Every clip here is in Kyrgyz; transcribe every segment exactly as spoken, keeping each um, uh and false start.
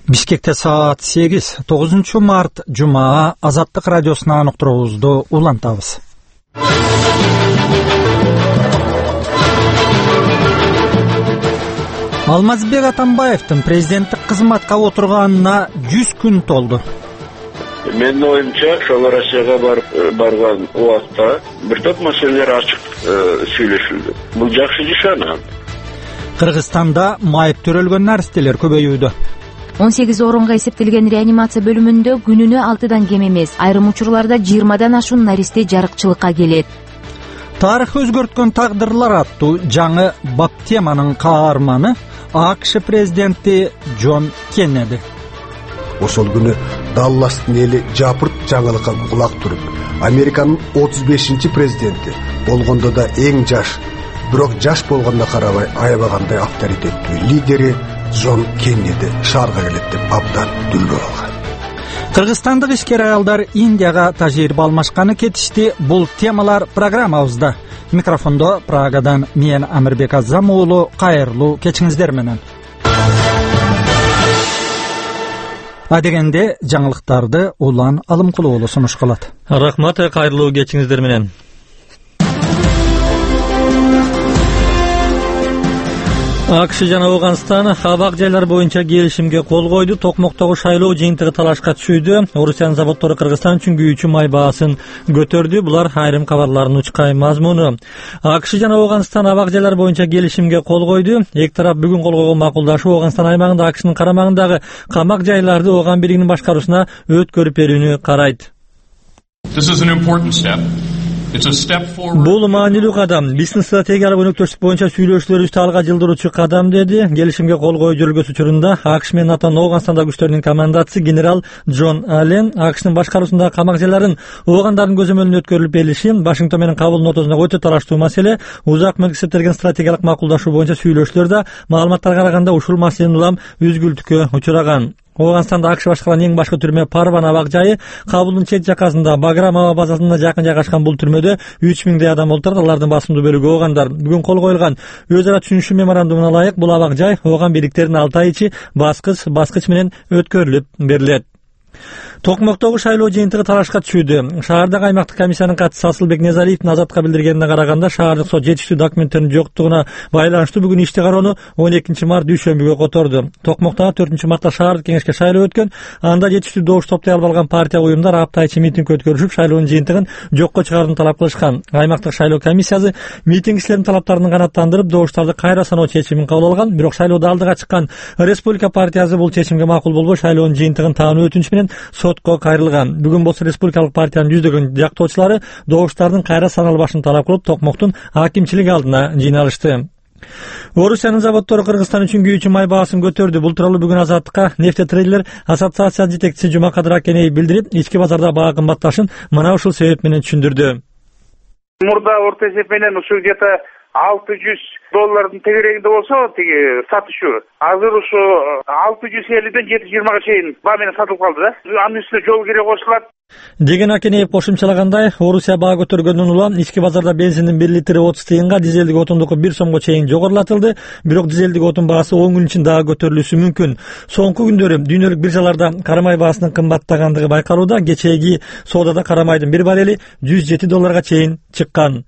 Бишкекте саат сегиз, тогузунчу март жума, Азаттык радиосунан уктуруубузду улантабыз. Алмазбек Атамбаевдин президенттик кызматка отурганына жүз күн толду. Менин оюмча, ошол Россияга барып барган убакта бир топ маселелер ачык сүйлөшүлдү. Бул жакшы нишан. Кыргызстанда майып төрөлгөн наристелер көбөйүүдө. он сегиз орунга эсептелген реанимация бөлүмүндө күнүнө алтыдан кем эмес, айрым учурларда жыйырмадан ашуун наристе жарыкчылыкка келет. Тарых өзгөрткөн тагдырлар аттуу жаңы бап теманын каарманы АКШ президенти Джон Кеннеди. Ошол күнү Далластын эли жапырт жаңылыкка кулак туруп, Американын отуз бешинчи президенти болгондо да эң жаш, бирок жаш болгонуна карабай аябагандай авторитеттүү лидери Джон Кеннеди шаарга келет деп абдан дүлбөр алган. Кыргызстандык ишкер аялдар Индияга тажрыйба алмашканы кетишти. Бул темалар программабызда. Микрофондо Прагадан мен Амирбек Азам уулу, кайырлуу кечиңиздер менен. Адегенде жаңылыктарды Улан Алымкулуу уулу сунуш кылат. Рахмат, кайырлуу кечиңиздер менен. АКШ жана Ауганстан абак жайлар боюнча келишимге кол койду. Токмоктогу шайлоо жыйынтыгы талашка түшүүдө. Орусиянын заводдору Кыргызстан үчүн күйүүчү май баасын көтөрдү. Булар айрым кабарлардын учкай мазмуну. АКШ жана Ауганстан абак жайлар боюнча келишимге кол койду. Эки тарап бүгүн кол койгон макулдашуу Ауганстан аймагында АКШнын карамагындагы камак жайларды Ооган бийлигинин башкаруусуна өткөрүп берүүнү карайт. Бул маанилүү кадам. Биздин стратегиялык өнөктөштүк боюнча сүйлөшүүлөрүбүздү алга жылдыруучу кадам, деди. Келишимге кол коюу жүргөзүү учурунда АКШ менен НАТО Ауганстанда күчтөрүнүн командачысы генерал Джон Аллен АКШнын башкаруусундагы камак жайларын Оогандардын көзөмөлүнө өткөрүлүп берилиши Вашингтон менен Кабулдун ортосундагы өтө талаштуу маселе. Узак мөөнөт эсептелген стратегиялык макулдашуу боюнча сүйлөшүүлөрдө маалыматтарга караганда ушул маселенин улам үзгүлтүккө учураган. Ооганданда АКШ башкарган эң башкы түрмө Парван абак жайы Кабулдун чет жакасында Баграм аба базасына жакын жайгашкан. Бул түрмөдө үч миңдей адам отурат. Алардын басымдуу бөлүгү оогандар. Бүгүн кол коюлган өз ара түшүнүшүү меморандумуна ылайык бул абак жай Ооган бийликтеринин алты ай ичи баскыч баскыч менен өткөрүлүп берилет. Токмоктогу шайлоо жыйынтыгы талашка түшүүдө. Шаардагы аймактык комиссиянын катчысы Асылбек Незалиевдин Азатка билдиргенине караганда, шаардык сот жетиштүү документтердин жоктугуна байланыштуу бүгүн ишти кароону он экинчи март дүйшөмбүгө которду. Токмоктогу төртүнчү мартта шаардык кеңешке шайлоо өткөн. Анда жетиштүү добуш топтой алып алган партия уюмдар апта ичи митинг өткөрүшүп, шайлоонун жыйынтыгын жокко чыгарууну талап кылышкан. Аймактык шайлоо комиссиясы митингчилердин талаптарын канааттандырып, добуштарды кайра саноо чечимин кабыл алган. Бирок шайлоодо алдыга чыккан Республика партиясы бул чечимге макул болбой, шайлоонун жыйынтыгын таануу өтүнүчү менен сотко кайрылган. Бүгүн болсо Республикалык партиянын жүздөгөн жактоочулары добуштардын кайра саналбашын талап кылып, Токмоктун акимчилик алдына жыйналышты. Орусиянын заводдору Кыргызстан үчүн күйүүчү май баасын көтөрдү. Бул тууралуу бүгүн Азаттыкка нефтетрейдерлер ассоциациясынын жетекчиси Жумакадыр Акенеев билдирип, ички базарда баа кымбатташын мына ушул себеп менен түшүндүрдү. Мурда орто эсеп менен ушу где-то алты жүз доллардын тегерегинде болсо тиги сатышы азыр ушу алты жүз элүүдөн жети жүз жыйырмага чейин баа менен сатылып калды да. Анын үстүнө жол кире кошулат деген Акенеев кошумчалагандай, Орусия баа көтөргөндөн улам ички базарда бензиндин бир литри отуз тыйынга, дизелдик отундуку бир сомго чейин жогорулатылды. Бирок дизелдик отун баасы он күн ичинде дагы көтөрүлүшү мүмкүн. Соңку күндөрү дүйнөлүк биржаларда карамай баасынын кымбаттагандыгы байкалууда. Кечээги соодада карамайдын бир барели жүз жети долларга чейин чыккан.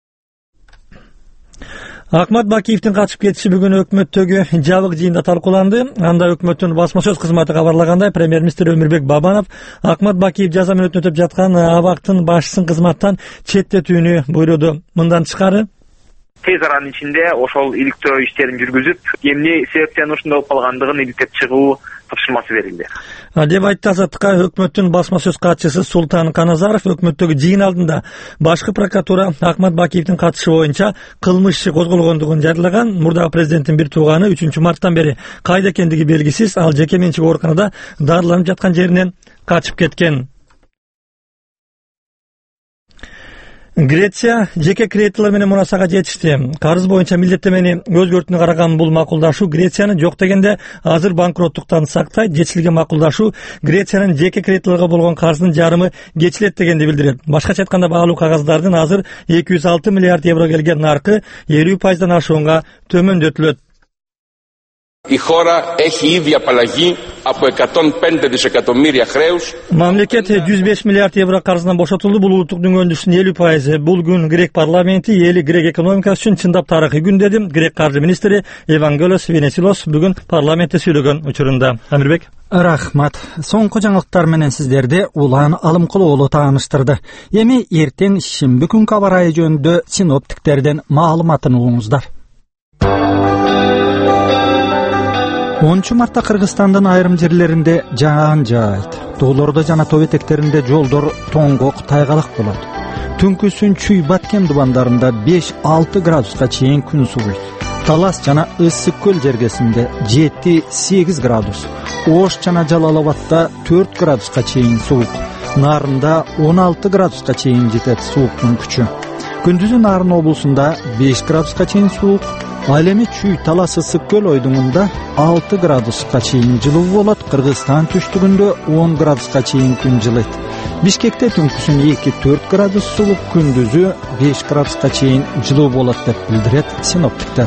Акмат Бакиевдин качып кетиши бүгүн өкмөттөгү жабык жыйында талкууланды. Анда өкмөттүн басма сөз кызматы кабарлагандай, премьер-министр Өмүрбек Бабанов Акмат Бакиев жаза менен өтөп жаткан абактын башчысын кызматтан четтетүүнү буйруду. Мындан тышкары тез аранын ичинде ошол иликтөө иштерин жүргүзүп, эмне себептен ушундай болуп калгандыгын иликтеп чыгуу тапшырмасы берилди деп айтты Азаттыкка өкмөттүн басма сөз катчысы Султан Каназаров. Өкмөттөгү жыйын алдында башкы прокуратура Акмат Бакиевдин катышы боюнча кылмыш иши козголгондугун жарыялаган. Мурдагы президенттин бир тууганы үчүнчү марттан бери кайда экендиги белгисиз. Ал жеке менчик ооруканада дарыланып жаткан жеринен качып кеткен. Греция жеке кредиторлор менен мунасага жетишти. Карыз боюнча милдеттемени өзгөртүүнү караган бул макулдашуу Грецияны жок дегенде азыр банкроттуктан сактайт. Жетишилген макулдашуу Грециянын жеке кредиторлорго болгон карзынын жарымы кечилет дегенди билдирет. Башкача айтканда, баалуу кагаздардын азыр эки жүз алты миллиард евро келген наркы элүү пайыздан ашуунга төмөндөтүлөт. Η χώρα έχει ήδη απαλλαγή από εκατόν πέντε δισεκατομμύρια χρέους. Mamleket жүз беш миллиард евро карызынан бошотулду. Бул улуттук дүнгөндүктүн элүү пайызы. Бул күн Грек парламенти эли Грек экономикасы үчүн чындап тарыхый күн деди Грек каржы министри Евангелос Венесилос бүгүн парламентте сүйлөгөн учурунда. Амирбек. Рахмат. Соңку жаңылыктар менен сиздерди Улан Алымкулуу уулу тааныштырды. Эми эртең шимби күнкү аба ырайы жөнүндө синоптиктерден маалыматын угуңуздар. онунчу мартта Кыргызстандын айрым жерлеринде жаан жаайт. Тоолордо жана тоо этектеринде жолдор тоңгок, тайгалак болот. Түнкүсүн Чүй Баткен дубандарында беш алты градуска чейин күн сууйт. Талас жана Ысык көл жергесинде жети сегиз градус. Ош жана Жалалабадта төрт градуска чейин суук. Нарында он алты градуска чейин жетет сууктун күчү. Күндүзү Нарын облусунда беш градуска чейин суук. Ал эми Чүй, Талас, Ысык көл ойдуңунда алты градуска чейин жылуу болот. Кыргызстан түштүгүндө он градуска чейин күн жылыйт. Бишкекте түнкүсүн эки төрт градус суук, күндүзү беш градуска чейин жылуу болот деп билдирет синоптиктер.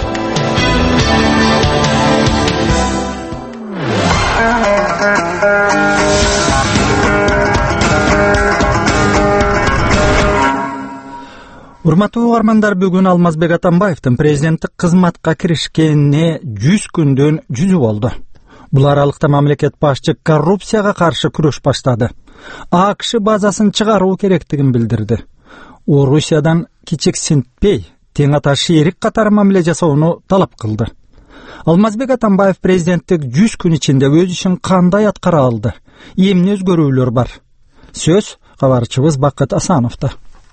Урматтуу угармандар, бүгүн Алмазбек Атамбаевдин президенттик кызматка киришкенине жүз күндөн жүзү болду. Бул аралыкта мамлекет башчы коррупцияга каршы күрөш баштады. АКШ базасын чыгаруу керектигин билдирди. Орусиядан кичиксинтпей, тең ата шерик катары мамиле жасоону талап кылды. Алмазбек Атамбаев президенттик жүз күн ичинде өз ишин кандай аткара алды? Эмне өзгөрүүлөр бар? Сөз кабарчыбыз Бакыт Асановдо.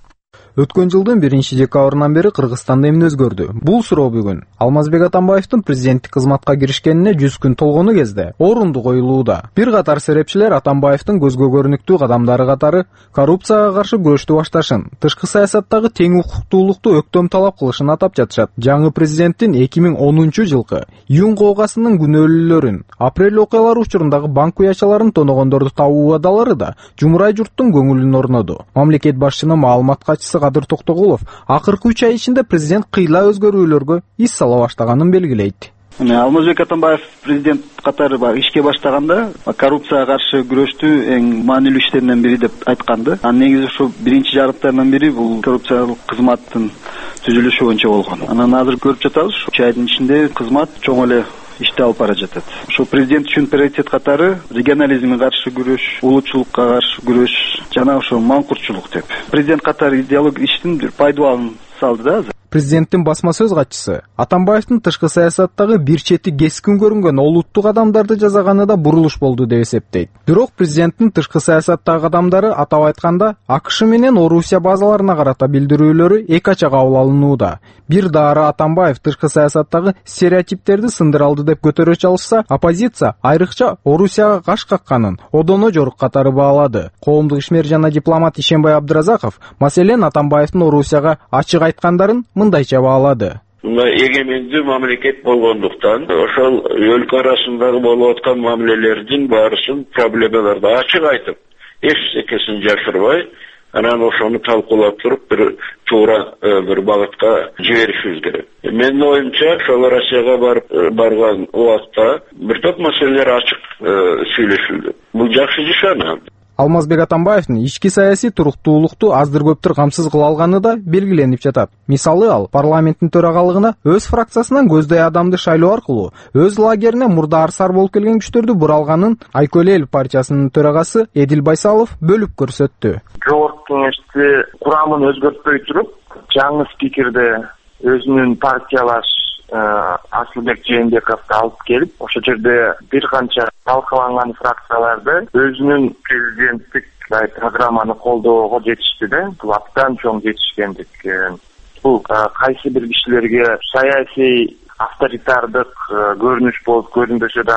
Өткөн жылдын биринчи декабрынан бери Кыргызстанда эмне өзгөрдү? Бул суроо бүгүн Алмазбек Атамбаевдин президенттик кызматка киришкенине жүз күн толгону кезде орунду коюлууда. Бир катар серепчилер Атамбаевдин көзгө көрүнүктүү кадамдары катары коррупцияга каршы күрөштү башташын, тышкы саясаттагы тең укуктуулукту өктөм талап кылышын атап жатышат. Жаңы президенттин эки миң онунчу жылкы июнь коогасынын күнөөлүүлөрүн, апрель окуялары учурундагы банк уячаларын тоногондорду табуу убадалары да жумурай журттун көңүлүн орноду. Мамлекет башчынын маалымат катчысы Кадыр Токтогулов акыркы үч ай ичинде президент кыйла өзгөрүүлөргө ис сала баштаганын белгилейт. Алмазбек Атамбаев президент катары ишке баштаганда коррупцияга каршы күрөштү эң маанилүү иштеринен бири деп айтканды. Анан негизи ушу биринчи жарымтарынан бери бул коррупциялык кызматтын түзүлүшү боюнча болгон. Анан азыр көрүп жатабыз, үч айдын ичинде кызмат чоң эле ишти алып бара жатат. Ошо президент үчүн приоритет катары регионализмге каршы күрөш, улуучулукка каршы күрөш жана ошо маңкуртчулук деп. Президент катары идеологик иштин бир пайдаланып салды да азыр. Президенттин басма сөз катчысы Атамбаевдин тышкы саясаттагы бир чети кескин көрүнгөн олуттук адамдарды жазаганы да бурулуш болду деп эсептейт. Бирок президенттин тышкы саясаттагы адамдары атап айтканда АКШ менен Орусия базаларына карата билдирүүлөрү эки ача кабыл алынууда. Бир дары Атамбаев тышкы саясаттагы стереотиптерди сындыра алды деп көтөрө чалышса, оппозиция айрыкча Орусияга каш какканын одоно жорук катары баалады. Коомдук ишмер жана дипломат Ишенбай Абдыразаков маселен Атамбаевдин Орусияга ачык айткандарын мындайча баалады. Эгемендүү мамлекет болгондуктан ошол өлкө арасындагы болуп аткан мамилелердин баарысын, проблемаларды ачык айтып, эч экесин жашырбай, анан ошону талкуулап туруп бир туура бир багытка жиберишибиз керек. Менин оюмча, ошол Россияга барып барган убакта бир топ маселелер ачык сүйлөшүлдү. Бул жакшы нишан. Алмазбек Атамбаевдин ички саясий туруктуулукту аздыр көптүр камсыз кыла алганы да белгиленип жатат. Мисалы ал парламенттин төрагалыгына өз фракциясынан көздөй адамды шайлоо аркылуу өз лагерине мурда арсар болуп келген күчтөрдү буралганын Айкөл эл партиясынын төрагасы Эдил Байсалов бөлүп көрсөттү. Жогорку кеңешти курамын өзгөртпөй туруп, жаңы спикерди өзүнүн партиялаш Асылбек Жээнбековду алып келип, ошол жерде бир канча талкаланган фракцияларды өзүнүн президенттик программаны колдоого жетишти да. Бул абдан чоң жетишкендик. Бул кайсы бир кишилерге саясий авторитардык көрүнүш болуп көрүнбөсө дагы,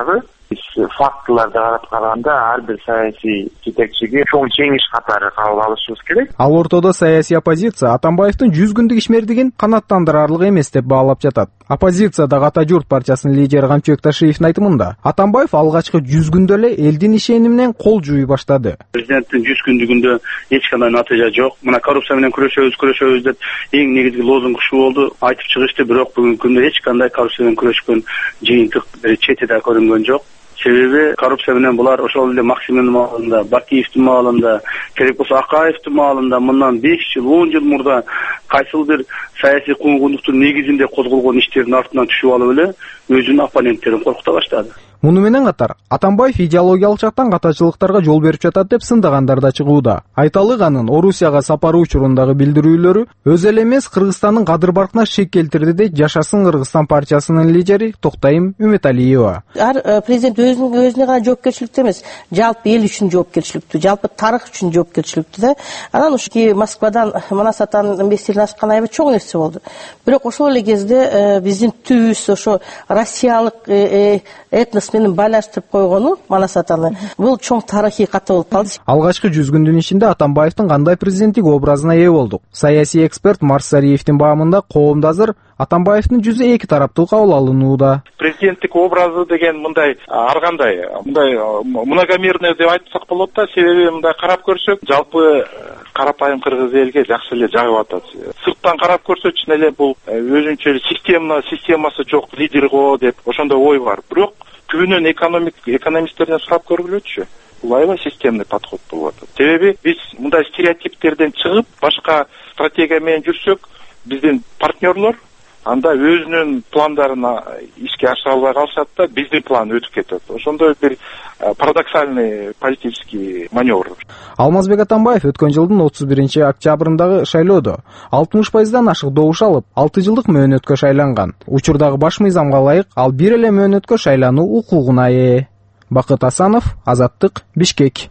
Биз фактыларды карап караганда ар бир саясий жетекчиге чоң жеңиш катары кабыл алышыбыз керек. Ал ортодо саясий оппозиция Атамбаевдин жүз күндүк ишмердигин канааттандырарлык эмес деп баалап жатат. Оппозициядагы Ата журт партиясынын лидери Камчыбек Ташиевдин айтымында Атамбаев алгачкы жүз күндө эле элдин ишениминен кол жууй баштады. Президенттин жүз күндүгүндө эч кандай натыйжа жок. Мына коррупция менен күрөшөбүз, күрөшөбүз деп эң негизги лозунг ушу болду. Айтып чыгышты, бирок бүгүнкү күндө эч кандай коррупция менен күрөшкөн жыйынтык четиде көрүнгөн жок. Себеби коррупция менен булар ошол эле Максимдин маалында, Бакиевдин маалында, керек болсо Акаевдин маалында мындан беш жыл, он жыл мурда кайсыл бир саясий куугунлуктун негизинде козголгон иштердин артынан түшүп алып эле өзүнүн оппоненттерин коркута баштады. Муну менен катар Атамбаев идеологиялык жактан катачылыктарга жол берип жатат деп сындагандар да чыгууда. Айталык анын Орусияга сапары учурундагы билдирүүлөрү өз эле эмес Кыргызстандын кадыр баркына шек келтирди дейт Жашасын Кыргызстан партиясынын лидери Токтайым Үмөталиева. Ар президент өзүнүн өзүнө гана жоопкерчиликтүү эмес, жалпы эл үчүн жоопкерчиликтүү, жалпы тарых үчүн жоопкерчиликтүү да. Анан ушки Москвадан Манас атанын меселин ачкан аябай чоң нерсе болду. Бирок ошол эле кезде биздин түбүбүз ошо Россиялык этнос менен байлаштырып койгону Манас атаны бул чоң тарыхый ката болуп калды. Алгачкы жүз күндүн ичинде Атамбаевдин кандай президенттик образына ээ болдук? Саясий эксперт Марс Сариевдин баамында коомдо азыр Атамбаевдин жүзү эки тараптуу кабыл алынууда. Президенттик образы деген мындай ар кандай мындай многомерный деп айтсак болот да, себеби мындай карап көрсөк, жалпы карапайым кыргыз элге жакшы эле жагып атат. Сырттан карап көрсө чын эле бул өзүнчө система системасы жок лидер го деп ошондой ой бар. Бирок түбүнөн экономик экономисттерден сурап көргүлөчү. Бул аябай системный подход болуп атат. Себеби биз мындай стереотиптерден чыгып, башка стратегия менен жүрсөк, биздин партнерлор анда өзүнүн пландарын ишке ашыра албай калышат да, биздин план өтүп кетет. Ошондой бир парадоксальный политический маневр. Алмазбек Атамбаев өткөн жылдын отуз биринчи октябрындагы шайлоодо алтымыш пайыздан ашык добуш алып, алты жылдык мөөнөткө шайланган. Учурдагы баш мыйзамга ылайык ал бир эле мөөнөткө шайлануу укугуна ээ. Бакыт Асанов, Азаттык, Бишкек.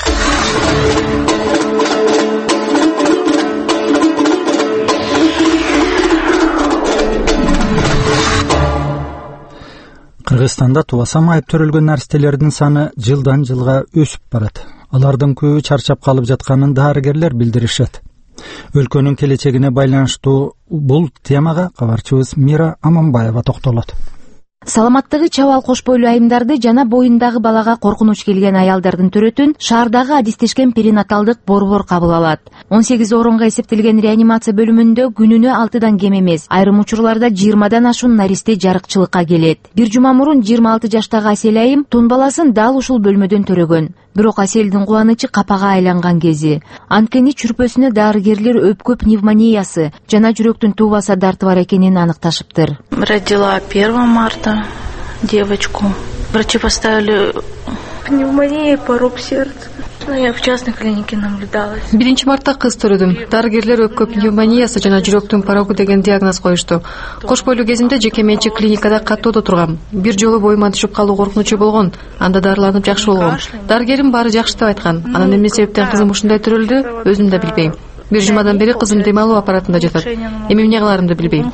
Кыргызстанда тубаса майып төрөлгөн наристелердин саны жылдан жылга өсүп барат. Алардын көбү чарчап калып жатканын дарыгерлер билдиришет. Өлкөнүн келечегине байланыштуу бул темага кабарчыбыз Мира Аманбаева токтолот. Саламаттыгы чабал кош бойлуу айымдарды жана боюндагы балага коркунуч келген аялдардын төрөтүн шаардагы адистешкен перинаталдык борбор кабыл алат. он сегиз орунга эсептелген реанимация бөлүмүндө күнүнө алтыдан кем эмес, айрым учурларда жыйырмадан ашуун наристе жарыкчылыкка келет. Бир жума мурун жыйырма алты жаштагы Асель айым тун баласын дал ушул бөлмөдөн төрөгөн. Бирок Аселдин кубанычы капага айланган кези. Анткени чүрпөсүнө дарыгерлер өпкө пневмониясы жана жүрөктүн туубаса дарты бар экенин аныкташыптыр. Родила первого марта девочку. Врачи поставили пневмония, порог сердца. Я в частной клинике наблюдалась. биринчи мартта кыз төрөдүм. Дарыгерлер өпкө пневмониясы жана жүрөктүн порогу деген диагноз коюшту. Кош бойлуу кезимде жеке менчик клиникада каттоодо тургам. Бир жолу боюма түшүп калуу коркунучу болгон. Анда дарыланып жакшы болгом. Дарыгерим баары жакшы деп айткан. Анан эмне себептен кызым ушундай төрөлдү, өзүм да билбейм. Бир жумадан бери кызым дем алуу аппаратында жатат. Эми эмне кыларымды билбейм.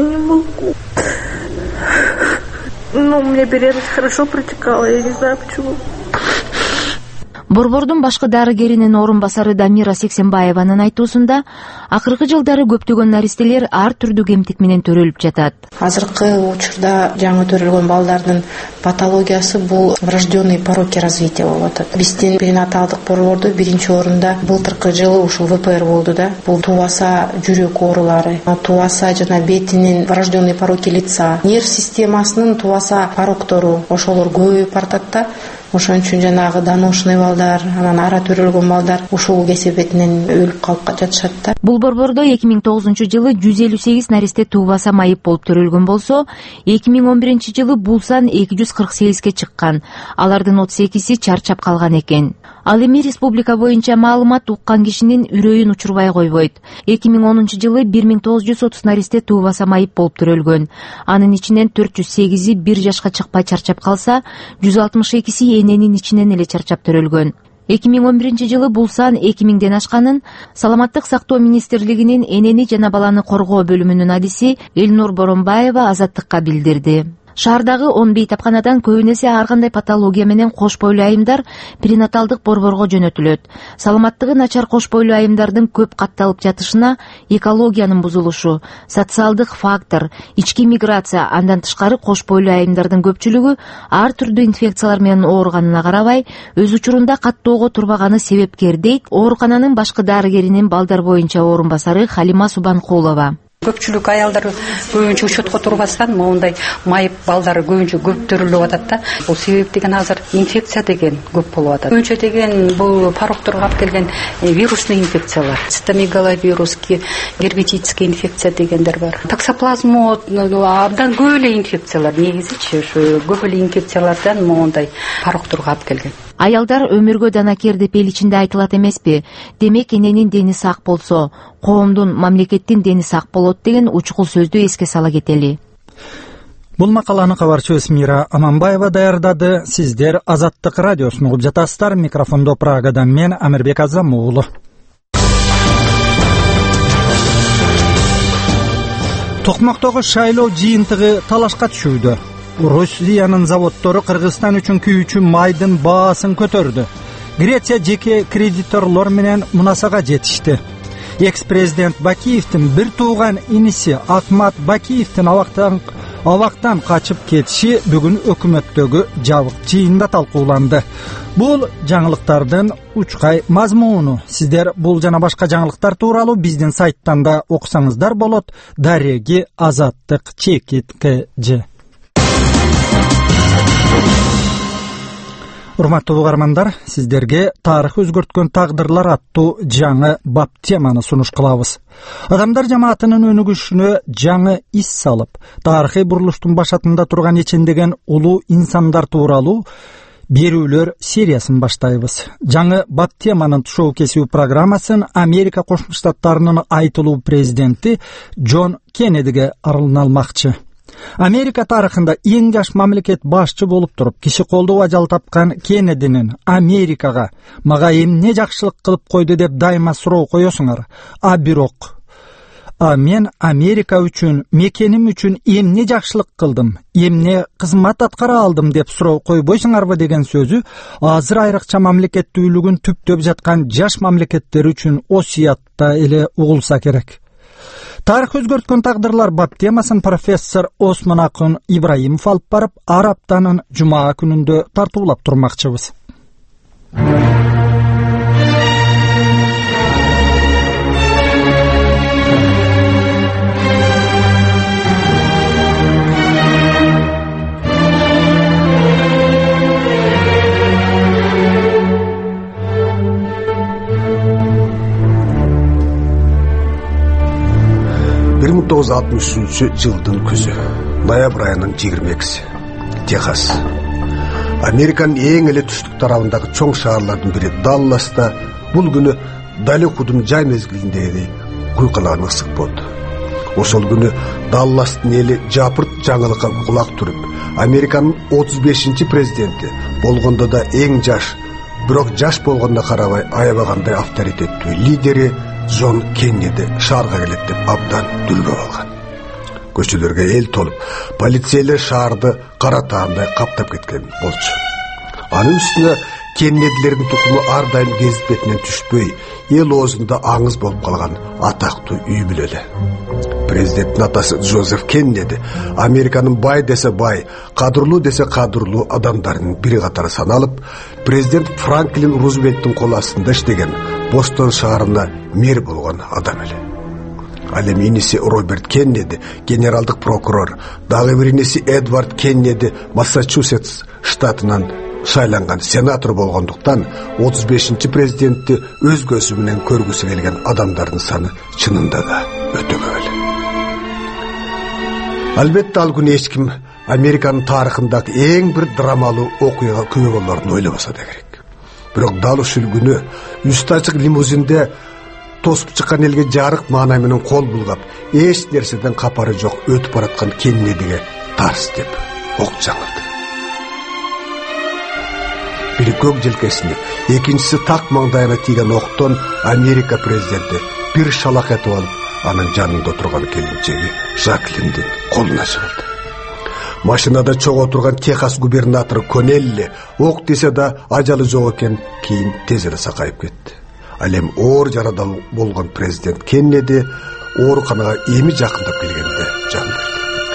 Ну, у меня беременность хорошо протекала, я не знаю почему. Борбордун башкы дарыгеринин орун басары Дамира Сексенбаеванын айтуусунда, акыркы жылдары көптөгөн наристелер ар түрдүү кемтик менен төрөлүп жатат. Азыркы учурда жаңы төрөлгөн балдардын патологиясы бул врожденный пороки развития болуп атат. Биздин перинаталдык борбордо биринчи орунда былтыркы жылы ушул вэ пэ эр болду да. Бул туубаса жүрөк оорулары, туубаса жана бетинин врожденный пороки лица, нерв системасынын туубаса пороктору ошолор көбөйүп баратат да. Ошон үчүн жанагы доношный балдар, анан ара төрөлгөн балдар ушул кесепетинен өлүп калып жатышат да. Бул борбордо эки миң тогузунчу жылы жүз элүү сегиз наристе туубаса майып болуп төрөлгөн болсо, эки миң он биринчи жылы бул сан эки жүз кырк сегизге чыккан. Алардын отуз экиси чарчап калган экен. Ал эми республика боюнча маалымат уккан кишинин үрөйүн учурбай койбойт. эки миң онунчу жылы бир миң тогуз жүз отуз наристе туубаса майып болуп төрөлгөн. Анын ичинен төрт жүз сегизи бир жашка чыкпай чарчап калса, жүз алтымыш экиси эненин ичинен эле чарчап төрөлгөн. эки миң он биринчи жылы бул сан эки миңден ашканын Саламаттык сактоо министрлигинин энени жана баланы коргоо бөлүмүнүн адиси Элнур Боронбаева Азаттыкка билдирди. Шаардагы он бейтапканадан көбүн эсе ар кандай патология менен кош бойлуу айымдар перинаталдык борборго жөнөтүлөт. Саламаттыгы начар кош бойлуу айымдардын көп катталып жатышына экологиянын бузулушу, социалдык фактор, ички миграция, андан тышкары кош бойлуу айымдардын көпчүлүгү ар түрдүү инфекциялар менен ооруганына карабай, өз учурунда каттоого турбаганы себепкер дейт оорукананын башкы дарыгеринин балдар боюнча орун басары Халима Субанкулова. Көпчүлүк аялдар көбүнчө учетко турбастан моундай майып балдары көбүнчө көп төрүлүп атат да. Бул себеп деген азыр инфекция деген көп болуп атат. Көбүнчө деген бул порокторго алып келген вирусный инфекциялар, цитомегаловирус, герпетитский инфекция дегендер бар. Токсоплазмоз, абдан көп эле инфекциялар негизичи ушу көп эле инфекциялардан моундай порокторго алып келген. Аялдар өмүргө данакер деп эл ичинде айтылат эмеспи? Демек эненин дени сак болсо, коомдун, мамлекеттин дени сак болот деген учкул сөздү эске сала кетели. Бул макаланы кабарчыбыз Мира Аманбаева даярдады. Сиздер Азаттык радиосун угуп жатасыздар. Микрофондо Прагадан мен Амирбек Азам уулу. Токмоктогу шайлоо жыйынтыгы талашка түшүүдө. Россиянын заводдору Кыргызстан үчүн күйүүчү майдын баасын көтөрдү. Греция жеке кредиторлор менен мунасага жетишти. Экс-президент Бакиевдин бир тууган иниси Акмат Бакиевдин абактан абактан качып кетиши бүгүн өкмөттөгү жабык жыйында талкууланды. Бул жаңылыктардын учкай мазмуну. Сиздер бул жана башка жаңылыктар тууралуу биздин сайттан да окусаңыздар болот. Дареги Азаттык чекит кж. Урматтуу угармандар, сиздерге тарых өзгөрткөн тагдырлар аттуу жаңы бап теманы сунуш кылабыз. Адамдар жамаатынын өнүгүшүнө жаңы ис салып, тарыхый бурулуштун башатында турган эчендеген улуу инсандар тууралуу берүүлөр сериясын баштайбыз. Жаңы бап теманын тушоо кесүү программасын Америка Кошмо Штаттарынын айтылуу президенти Джон Кеннедиге арналмакчы. Америка тарыхында эң жаш мамлекет башчы болуп туруп, киши колдоо ажал тапкан Кеннединин Америкага мага эмне жакшылык кылып койду деп дайыма суроо коесуңар. А бирок а мен Америка үчүн, мекеним үчүн эмне жакшылык кылдым, эмне кызмат аткара алдым деп суроо койбойсуңарбы деген сөзү азыр айрыкча мамлекеттүүлүгүн түптөп жаткан жаш мамлекеттер үчүн осуятта эле угулса керек. Тарих өзгөрткөн тагдырлар бап темасын профессор Осман Акын Ибраимов алып барып, ар аптанын жума күнүндө тартуулап турмакчыбыз. бир миң тогуз жүз алтымыш үчүнчү жылдын күзү, ноябрь айынын жыйырма экиси, Техас. Американын эң эле түштүк тарабындагы чоң шаарлардын бири Далласта бул күнү дали кудум жай мезгилиндеги куйкалган ысык болду. Ошол күнү Далластын эли жапырт жаңылыкка кулак туруп, Американын отуз бешинчи президенти болгондо да эң жаш, бирок жаш болгонуна карабай аябагандай авторитеттүү лидери Джон Кеннеди шаарга келет деп абдан дүлгөп алган. Көчөлөргө эл толуп, полицейлер шаарды кара таандай каптап кеткен болчу. Анын үстүнө Кеннедилердин тукуму ар дайым гезит бетинен түшпөй, эл оозунда аңыз болуп калган атактуу үй бүлө эле. Президенттин атасы Джозеф Кеннеди Американын бай десе бай, кадырлуу десе кадырлуу адамдарынын бири катары саналып, президент Франклин Рузвельттин кол астында иштеген Бостон шаарына мэр болгон адам эле. Ал эми иниси Роберт Кеннеди генералдык прокурор, дагы бир иниси Эдвард Кеннеди Массачусетс штатынан шайланган сенатор болгондуктан отуз бешинчи президентти өз көзү менен көргүсү келген адамдардын саны чынында да өтө көп эле. Албетте ал күнү эч ким Американын тарыхындагы эң бир драмалуу окуяга күбө болорун ойлобосо да керек. Бирок дал ушул күнү үстү ачык лимузинде тосуп чыккан элге жарык маанай менен кол булгап, эч нерседен капары жок өтүп бараткан Кеннедиге тарс деп ок жаңырды. Бири көк желкесине, экинчиси так маңдайына тийген октон Америка президенти бир шалак этип алып, анын жанында турган келинчеги Жаклиндин колуна жыгылды. Машинада чоң отурган Техас губернатору Конелли ок десе да ажалы жок экен, кийин тез эле сакайып кетти. Ал эми оор жарадан болгон президент Кеннеди ооруканага эми жакындап келгенде жан берди.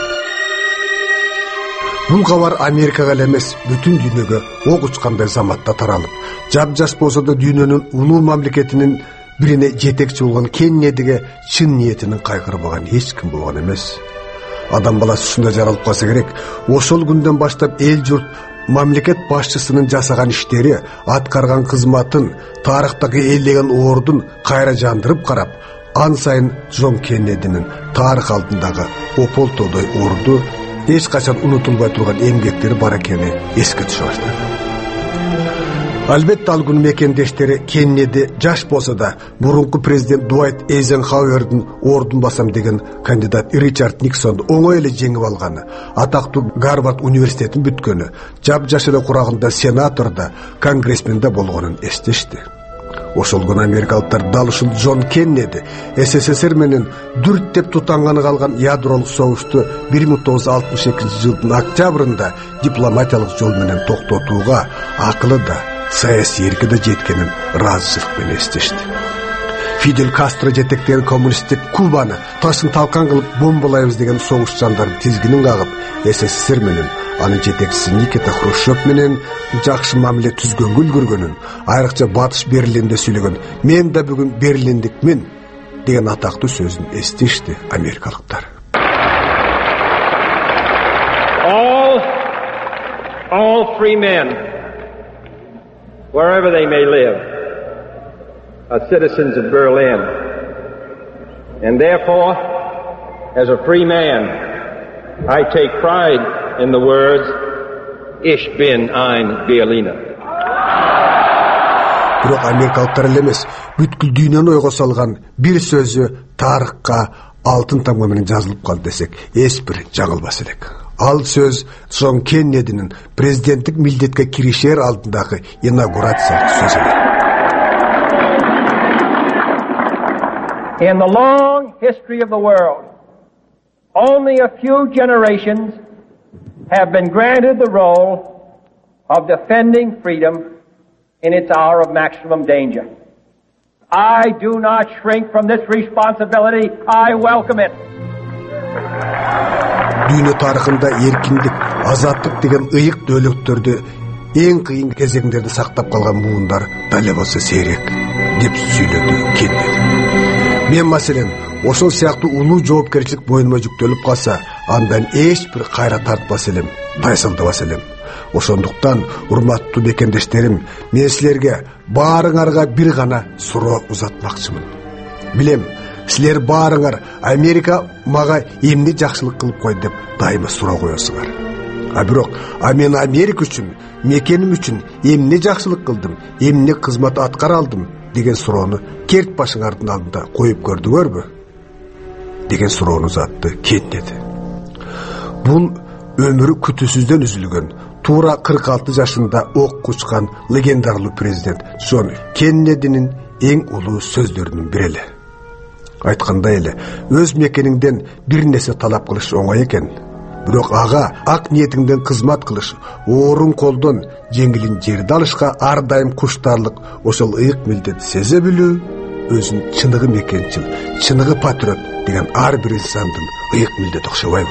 Бул кабар Америкага эле эмес, бүтүн дүйнөгө ок учкандай заматта таралып, жап-жаш болсо да дүйнөнүн улуу мамлекетинин бирине жетекчи болгон Кеннедиге чын ниетинин кайгырбаган эч ким болгон эмес. Адам баласы ушундай жаралып калса керек. Ошол күндөн баштап эл журт мамлекет башчысынын жасаган иштери, аткарган кызматын, тарыхтагы элеген ордун кайра жандырып карап, ан сайын Джон Кеннединин тарых алдындагы ополтодой орду, эч качан унутулбай турган эмгектери бар экени эске түшө баштады. Албетте ал күнү мекендештери Кеннеди жаш болсо да мурунку президент Дуайт Эйзенхауэрдин ордун басам деген кандидат Ричард Никсонду оңой эле жеңип алганы, атактуу Гарвард университетин бүткөнү, жап-жаш эле курагында сенатор да, конгрессмен да болгонун эстешти. Ошол күнү америкалыктар дал ушул Джон Кеннеди СССР менен дүрттеп тутанганы калган ядролук согушту бир миң тогуз жүз алтымыш экинчи жылдын октябрында дипломатиялык жол менен токтотууга акылы да, саясий эрки да жеткенин ыраазычылык менен эстешти. Фидель Кастро жетектеген коммунисттик Кубаны ташын талкан кылып бомбалайбыз деген согушчандардын тизгинин кагып, СССР менен анын жетекчиси Никита Хрущев менен жакшы мамиле түзгөнгө үлгүргөнүн, айрыкча Батыш Берлинде сүйлөгөн «Мен да бүгүн Берлиндикмин» деген атактуу сөзүн эстешти америкалыктар. All, all free men, wherever they may live, are citizens of Berlin. And therefore, as a free man, I take pride in the words, Ich bin ein Berliner. Бирок америкалыктар эле эмес, бүткүл дүйнөнү ойго салган бир сөзү тарыхка алтын таңба менен жазылып калды десек, эч бир жаңылбас элек. Ал сөз Джон Кеннединин президенттик милдетке киришер алдындагы инаугурациялык сөзү. In the long history of the world, only a few generations have been granted the role of defending freedom in its hour of maximum danger. I do not shrink from this responsibility. I welcome it. Дүйнө тарыхында эркиндик, азаттык деген ыйык дөөлөктөрдү эң кыйын кезеңдерде сактап калган муундар дале болсо сейрек деп сүйлөдү Кеннеди. Мен маселен ошол сыяктуу улуу жоопкерчилик боюнума жүктөлүп калса, андан эч бир кайра тартпас элем, тайсалдабас элем. Ошондуктан, урматтуу бекендештерим, мен силерге баарыңарга бир гана суроо узатмакчымын. Билем, силер баарыңар Америка мага эмне жакшылык кылып койду деп дайыма суроо коесуңар. А бирок, а мен Америка үчүн, мекеним үчүн эмне жакшылык кылдым, эмне кызмат аткара алдым деген суроону керт башыңардын алдында коюп көрдүңөрбү? Деген суроону узатты Кеннеди. Бул өмүрү күтүүсүздөн үзүлгөн, туура кырк алты жашында ок кучкан легендарлуу президент Джон Кеннединин эң улуу сөздөрүнүн бири эле. Айткандай эле, өз мекениңден бир нерсе талап кылыш оңой экен. Бирок ага ак ниетиңден кызмат кылыш, оорун колдон жеңилин жерди алышка ар дайым куштарлык, ошол ыйык милдет сезе билүү, өзүн чыныгы мекенчил, чыныгы патриот деген ар бир инсандын ыйык милдети окшобойбу?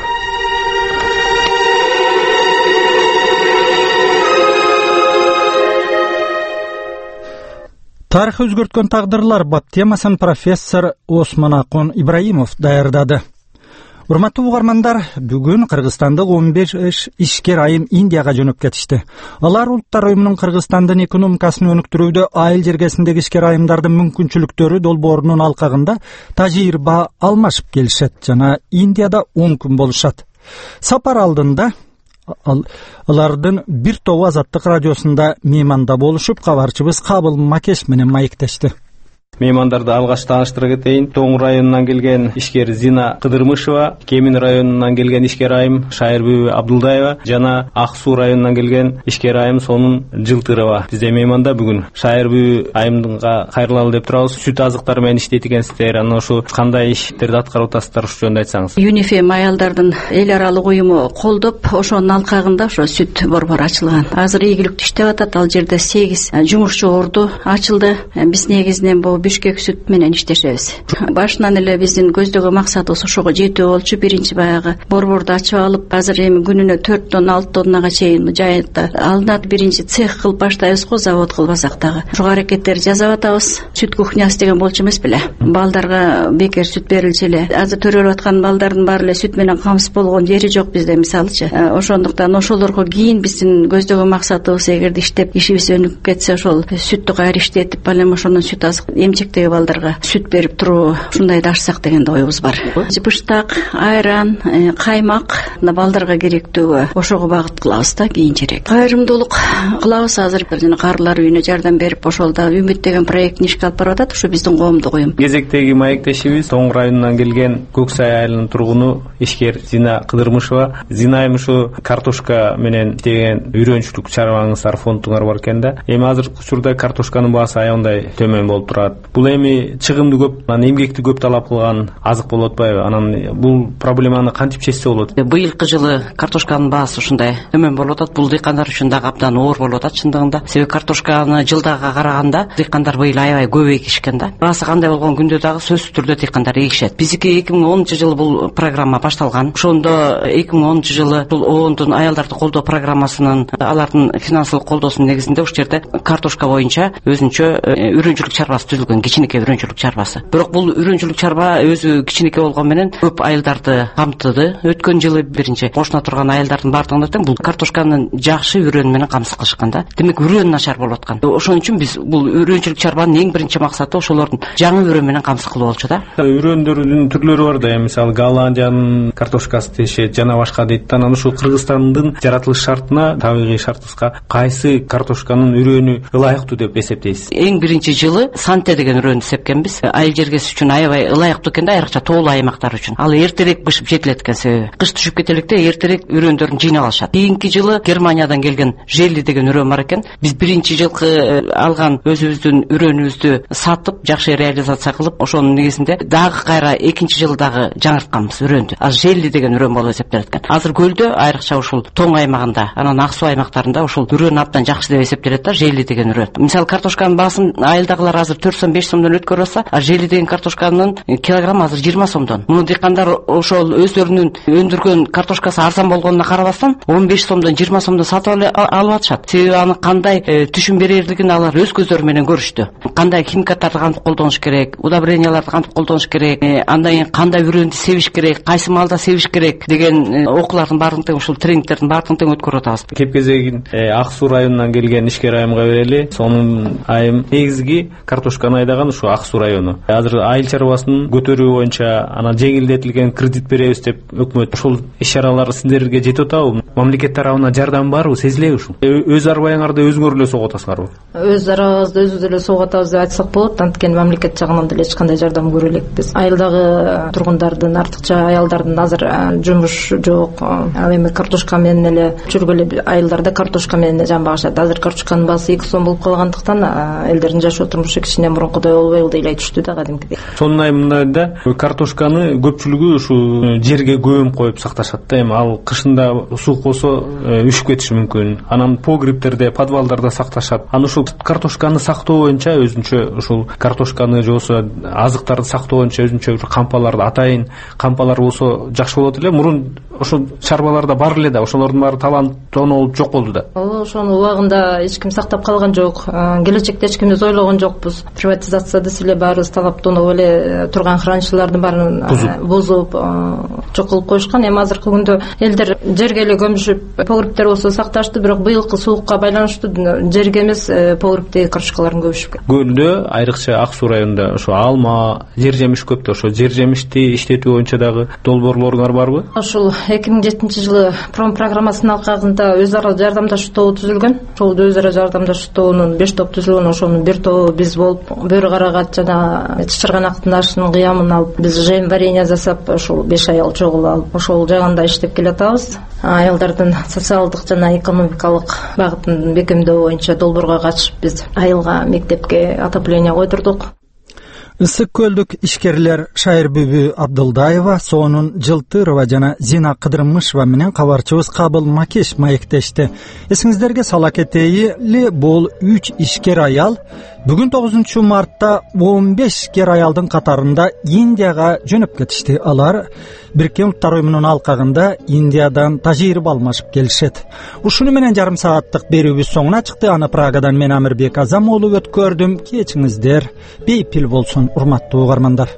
Тарих өзгөрткөн тагдырлар бап темасын профессор Осмон Акун Ибраимов даярдады. Урматтуу угармандар, бүгүн Кыргызстандык он беш ишкер айым Индияга жөнөп кетишти. Алар Улуттар уюмунун Кыргызстандын экономикасын өнүктүрүүдө айыл жергесиндеги ишкер айымдардын мүмкүнчүлүктөрү долбоорунун алкагында тажрыйба алмашып келишет жана Индияда он күн болушат. Сапар алдында алардын бир тобу Азаттык радиосунда мейманда болушуп, кабарчыбыз Кабыл Макеш менен маектешти. Меймандарды алгач тааныштыра кетейин. Тоң районунан келген ишкер Зина Кыдырмышева, Кемин районунан келген ишкер айым Шайырбүбү Абдулдаева жана Ак Суу районунан келген ишкер айым Сонун Жылтырова. Бизде мейманда бүгүн Шайырбүбү айымга кайрылалы деп турабыз. Сүт азыктары менен иштейт экенсиздер. Анан ошу кандай иштерди аткарып атасыздар, ушу жөнүндө айтсаңыз. Юнифем аялдардын эл аралык уюму колдоп, ошонун алкагында ошо сүт борбору ачылган. Азыр ийгиликтүү иштеп атат. Ал жерде сегиз жумушчу орду ачылды. Биз негизинен бул Бишкек сүт менен иштешебиз. Башынан эле биздин көздөгөн максатыбыз ошого жетүү болчу. Биринчи баягы борборду ачып алып, азыр эми күнүнө төрт тонна, алты тоннага чейин жайыкта алынат. Биринчи цех кылып баштайбыз го, завод кылбасак дагы. Ушул аракеттерди жасап атабыз. Сүт кухнясы деген болчу эмес беле. Балдарга бекер сүт берилчү эле. Азыр төрөлүп аткан балдардын баары эле сүт менен камсыз болгон жери жок бизде, мисалычы. Ошондуктан ошолорго кийин биздин көздөгөн максатыбыз, эгерде иштеп ишибиз өнүгүп кетсе, ошол сүттү кайра иштетип, ал эми ошондон сүт азык эмчектеги балдарга сүт берип туруу, ушундайды ачсак деген оюбуз бар. Быштак, айран, каймак балдарга керектүүгө ошого багыт кылабыз да кийинчерээк. Кайрымдуулук кылабыз. Азыр жана карылар үйүнө жардам берип, ошол да Үмүт деген проекттин ишке алып барып атат. Ушу биздин коомдук уюм. Кезектеги маектешибиз Тоң районунан келген Көксай айылынын тургуну ишкер Зина Кыдырмышева. Зина айым ушу картошка менен иштеген үйрөнчүлүк чарбаңыздар, фондуңар бар экен да. Эми азыр учурда картошканын баасы аябай төмөн болуп турат. Бул эми чыгымды көп, анан эмгекти көп талап кылган азык болуп атпайбы? Анан бул проблеманы кантип чечсе болот? Быйылкы жылы картошканын баасы ушундай төмөн болуп атат. Бул дыйкандар үчүн дагы абдан оор болуп атат чындыгында. Себеби картошканы жылдага караганда дыйкандар быйыл аябай көп эгишкен да. Баасы кандай болгон күндө дагы сөзсүз түрдө дыйкандар эгишет. Биздики эки миң онунчу жылы бул программа башталган. Ошондо эки миң онунчу жылы бул оондун аялдарды колдоо программасынын, алардын финансылык колдоосунун негизинде ушул жерде картошка боюнча өзүнчө үрүнчүлүк чарбасы түзүлгөн, кичинекей үрүнчүлүк чарбасы. Бирок бул үрүнчүлүк чарба өзү кичинекей болгон менен көп айылдарды камтыды. Өткөн жылы биринчи кошуна турган айылдардын баардыгында тең бул картошканын жакшы үрөн менен камсыз кылышкан да. Демек үрөн начар болуп аткан. Ошон үчүн биз бул үрүнчүлүк чарбанын эң биринчи максаты ошолордун жаңы үрөн менен камсыз кылуу болчу да. Үрөндөрдүн түрлөрү бар да. Мисалы Голландиянын картошкасы дешет, жана башка дейт. Анан ушул Кыргызстандын жаратылыш шартына, табигый шартыбызга кайсы картошканын үрөнү ылайыктуу деп эсептейсиз? Эң биринчи жылы Санте деген үрөндү сепкенбиз. Айыл жергеси үчүн аябай ылайыктуу экен да, айрыкча тоолуу аймактар үчүн. Ал эртерээк бышып жетилет экен себеби. Кыш түшүп кете электе эртерээк үрөндөрүн жыйнап алышат. Кийинки жылы Германиядан келген Желли деген үрөн бар экен. Биз биринчи жылкы алган өзүбүздүн үрөнүбүздү сатып, жакшы реализация кылып, ошонун негизинде дагы кайра экинчи жылы дагы жаңыртканбыз үрөндү. Ал Желли деген үрөн болуп эсептелет экен. Азыр көлдө айрыкча ушул Тоң аймагында, анан Ак Суу аймактарында ушул үрөн абдан жакшы деп эсептелет да, Желли деген үрөн. Мисалы картошканын баасын айылдагылар азыр төрт сом беш сомдон өткөрүп атса, а Желли деген картошканын килограммы азыр жыйырма сомдон. Муну дыйкандар ошол өздөрүнүн өндүргөн картошкасы арзан болгонуна карабастан он беш сомдон жыйырма сомдон сатып алып атышат. Себеби аны кандай түшүм берерлигин алар өз көздөрү менен көрүштү. Кандай химикаттарды кантип колдонуш керек, удобренияларды кантип колдонуш керек, андан кийин кандай үрөндү себиш керек, кайсы маалда себиш керек деген окуулардын баардыгын тең ушул тренингтердин баардыгын тең өткөрүп атабыз. Кеп кезегин Ак Суу районунан келген ишкер айымга берели. Сонун айым негизги картошканы айдаган ушу Ак Суу району. Азыр айыл чарбасын көтөрүү боюнча анан жеңилдетилген кредит беребиз деп өкмөт ушул иш-чаралар сиздерге жетип атабы? Мамлекет тарабынан жардам барбы, сезилеби ушул? Өз арбайыңарды өзүңөр эле согуп атасыңарбы? Өз арабызды өзүбүз эле согуп атабыз деп айтсак болот. Анткени мамлекет жагынан деле эч кандай жардам көрө элекпиз. Айылдагы тургундардын, артыкча аялдардын азыр жумуш жок. Ал эми картошка менен эле жүргөлө айылдарда картошка менен жамбагышат. Азыр картошканын баасы эки сом болуп калгандыктан элдердин жашоо турмушу кичине мурункудай болбой элдей түштү да кадимкидей. Сонун аймында картошканы көпчүлүгү ушу жерге көмүп коюп сакташат да. Эми ал кышында суук болсо үшүп кетиши мүмкүн. Анан погребтерде, подвалдарда сакташат. Анан ушул картошканы сактоо боюнча өзүнчө ушул картошканы же болбосо азыктарды сактоо боюнча өзүнчө кампаларды, атайын кампалар болсо жакшы болот эле. Мурун ошол чарбаларда бар эле да, ошолордун баары талант тоноолуп жок болду да. Ошону убагында эч ким сактап калган жок. Келечекте эч кимди ойлогон жокпуз. Приватизация десе эле баарыбыз талап тоноп эле турган хранчылардын баарын бузуп жок кылып коюшкан. Эми азыркы күндө элдер жерге эле көмүшүп, погребтер болсо сакташты, бирок быйылкы суукка байланыштуу жерге эмес погребтеги картошкалардын көбүшүп кетти. Көлдө айрыкча Ак Суу районунда ошо алма, жер жемиш көп да, ошо жер жемишти иштетүү боюнча дагы долбоорлоруңар барбы? Ошол эки миң жетинчи жылы пром программасынын алкагында өз ара жардамдашуу түзүлгөн. Ошол өз ара жардамдашуунун беш топ түзүлгөн. Ошонун бир тобу биз болуп, бөрү карагат жана чычырганактын ашынын кыямын алып, биз жем варенье жасап, ошол беш аял чогулуп алып, ошол жагында иштеп келатабыз. Аялдардын социалдык жана экономикалык багытын бекемдөө боюнча долбоорго катышып биз айылга мектепке отопление койдурдук. Ысык көлдүк ишкерлер Шайырбүбү Абдылдаева, Сонун Жылтырова жана Зина Кыдырмышева менен кабарчыбыз Кабыл Макеш маектешти. Эсиңиздерге сала кетейли, бул үч ишкер аял бүгүн тогузунчу мартта он беш ишкер аялдын катарында Индияга жөнөп кетишти. Алар Бириккен Уттар уюмунун алкагында Индиядан тажирибе алмашып келишет. Ушуну менен жарым сааттык берүүбүз соңуна чыкты. Аны Прагадан мен Амирбек Азамуулу өткөрдүм. Кечиңиздер бейпил болсун, урматтуу угармандар.